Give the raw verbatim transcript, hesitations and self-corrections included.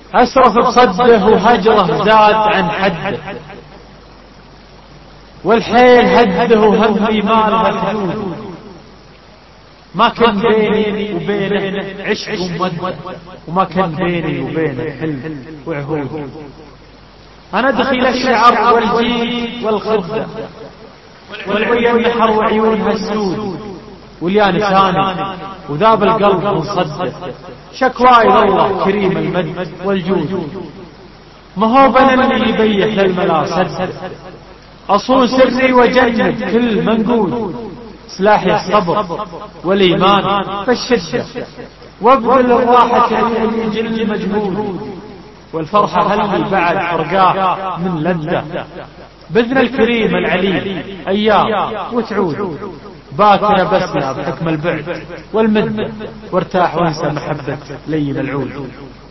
أسرف بصده وهجره زاد عن حده، والحيل هده همي مالها حدود. ما كان بيني وبينه عشق ومودة، وما كان بيني وبينه حلم وعهود. أنا دخيل الشعر والجيد والخدة، والعيون النحر وعيونها السود، واليا نساني وذاب القلب من صده. شكواي الله كريم المد والجود، ما هو بنا اللي يبيح للملا صد. أصون سري وجنب كل منقود، سلاحي الصبر والإيمان فالشدة، وابذل الراحة اللي يجل المجهود، والفرحة هلي بعد فرقاه من لذة. بذن الكريم العليم أيام وتعود، باكرة بسنا بحكم البعد والمدة، وارتاح وانسى محبة لين العود.